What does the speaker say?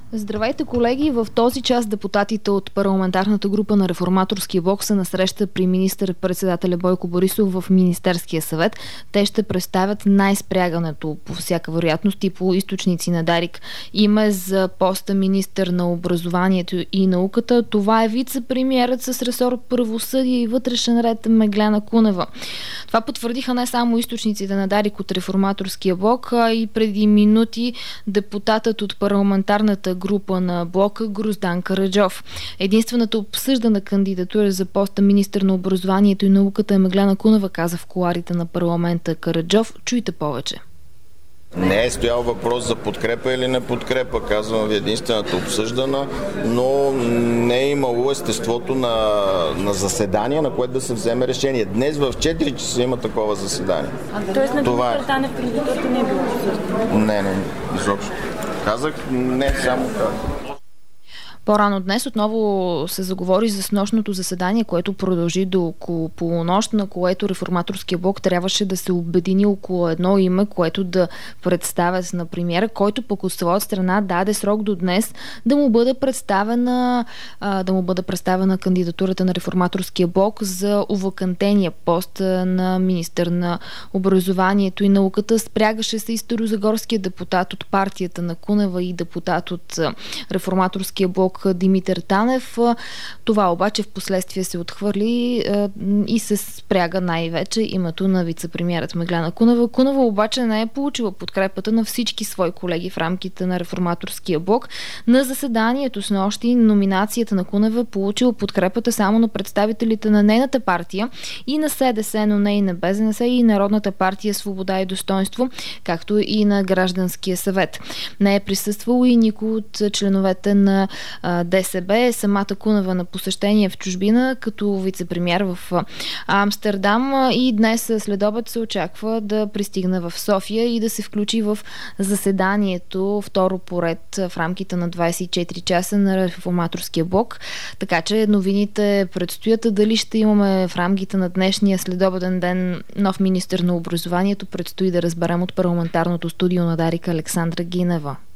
Здравейте, колеги! В този час депутатите от парламентарната група на Реформаторския блок са на среща при министър-председателя Бойко Борисов в Министерския съвет. Те ще представят най-спрягането по всяка вероятност и по източници на Дарик име за поста министър на образованието и науката. Това е вице-премиерът с ресор правосъдие и вътрешен ред Меглена Кунева. Това потвърдиха не само източниците на Дарик от Реформаторския блок, а и преди минути депутатът от парламентарната група на блока Гроздан Караджов. Единствената обсъждана кандидатура за поста министър на образованието и науката е Меглена Кунева, каза в кулоарите на парламента Караджов. Чуйте повече. Не е стоял въпрос за подкрепа или не подкрепа, казвам ви, единствената обсъждана, но не е имало естеството на заседание, на което да се вземе решение. Днес в 4 часа има такова заседание. Тоест на Димитър Танев кандидатурата не е било обсъждана? Не, изобщо. Казах, не само така. По-рано днес отново се заговори за снощното заседание, което продължи до около полунощ, на което Реформаторския блок трябваше да се обедини около едно име, което да представят на премиера, който пък от своя страна даде срок до днес да му бъде представена кандидатурата на Реформаторския блок за овакантения пост на министър на образованието и науката. Спрягаше се и старозагорския депутат от партията на Кунева и депутат от Реформаторския блок Димитър Танев. Това обаче в последствие се отхвърли и се спряга най-вече името на вице-премиерът Меглена Кунева. Кунева обаче не е получила подкрепата на всички свои колеги в рамките на Реформаторския блок. На заседанието с нощи номинацията на Кунева получила подкрепата само на представителите на нейната партия и на СДС, но не и на БЗНС и Народната партия Свобода и достойнство, както и на Гражданския съвет. Не е присъствало и никой от членовете на ДСБ. Самата Кунева на посещение в чужбина като вице-премиер в Амстердам и днес следобед се очаква да пристигне в София и да се включи в заседанието второ поред в рамките на 24 часа на Реформаторския блок. Така че новините предстоят. Дали ще имаме в рамките на днешния следобеден ден нов министър на образованието, предстои да разберем от парламентарното студио на Дарик Александра Гинева.